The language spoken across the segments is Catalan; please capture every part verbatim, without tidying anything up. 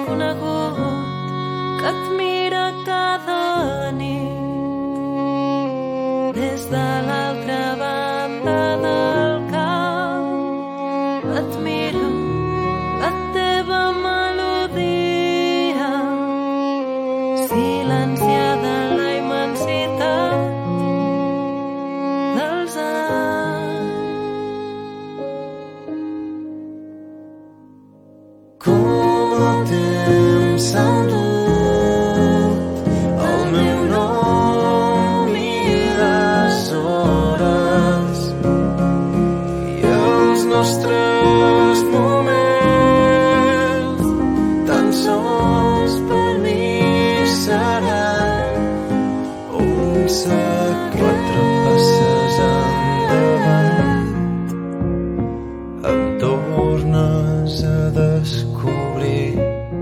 desconegut que et mira cada nit des de l'altra banda del camp. Et miro la teva melodia silenciada en la immensitat dels anys. Com el temps s'ha endut el meu nom i les hores i els nostres moments tan sols per mi seran un sac quatre passes endavant. Em tornes a descobrir,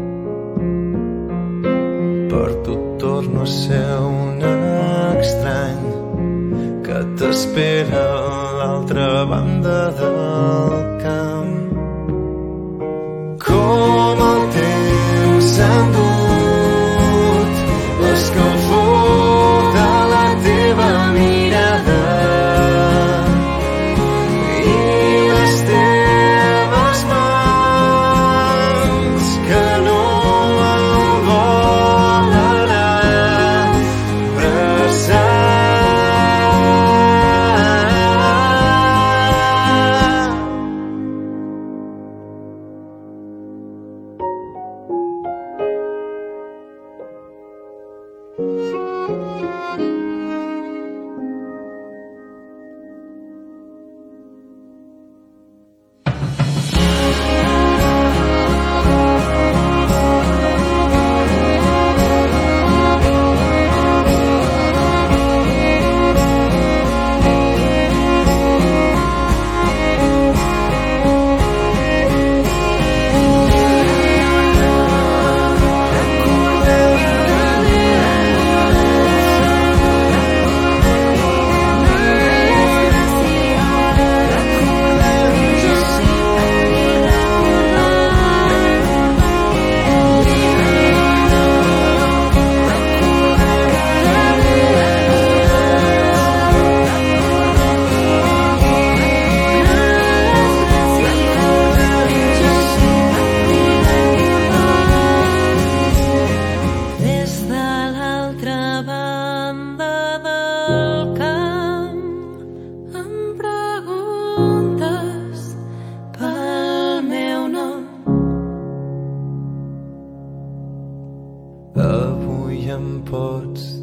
per tu torno a ser un estrany que t'espera a l'altra banda del camp. Com el temps s'ha endut l'escalfor de la teva mirada i les teves mans que no em volen abraçar. Des de l'altra banda del camp em preguntes pel meu nom. Avui em pots